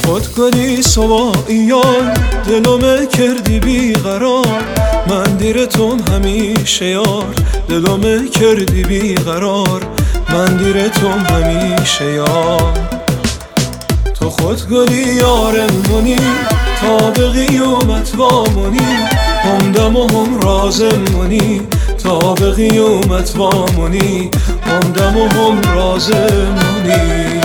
خود گلی سواییان دلم کردی بیقرار، من دیر توم همیشه یار، دلم کردی بیقرار، من دیر توم همیشه یار. تو خود گلی یارمونی تا به قیامت وامونی، هم دم و هم رازمونی تا به قیامت وامونی، هم دم و هم رازمونی.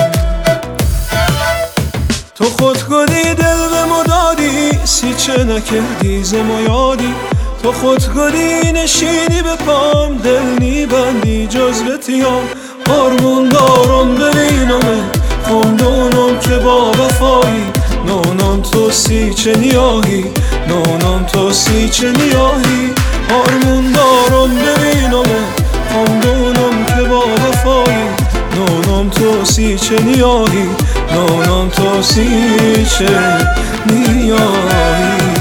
تو خود گلی دل به مدادی، سیچه نکردی زما یادی، تو خود گلی نشینی به پام، دل نیبندی جزوتیام، آرمون دارم ببینم خمدونم که با وفایی، نونم تو سیچه نیاهی، نونم تو سیچه نیاهی، آرمون دارم ببینم خمدونم که با وفایی، نونم تو سیچه نیاهی، نونم تو سیچه نیاهی.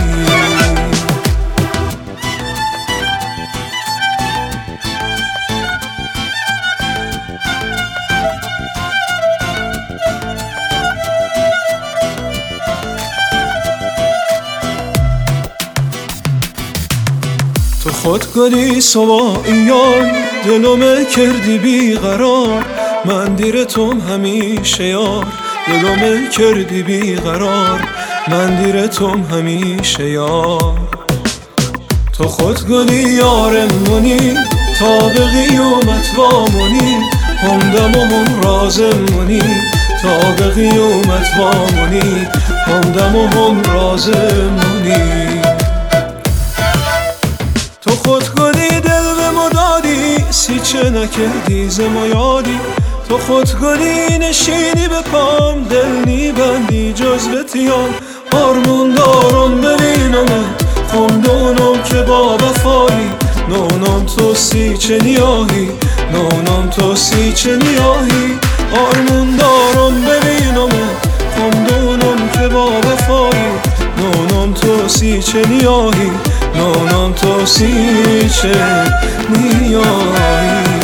تو خود گلی سواییان دلم کردی بیقرار، من دیر توم همیشه یار، دلم کردی بیقرار، من دیر توم همیشه یار. تو خود گلی یارمونی تا به قیامت وامونی، هم دم و هم رازمونی تا به قیامت وامونی، هم دم و هم رازمونی. تو خود گلی دل به مدادی، سیچه نکردی زما یادی، تو خود گلی نشینی به پام، دل نیبندی جزوتیام، آرمون دارم ببینم خمدونم که با وفایی، نونم تو سیچه نیاهی، نونم تو سیچه نیاهی، آرمون دارم ببینم خمدونم که با وفایی، نونم تو سیچه نیاهی، نونم تو سیچه نیاهی.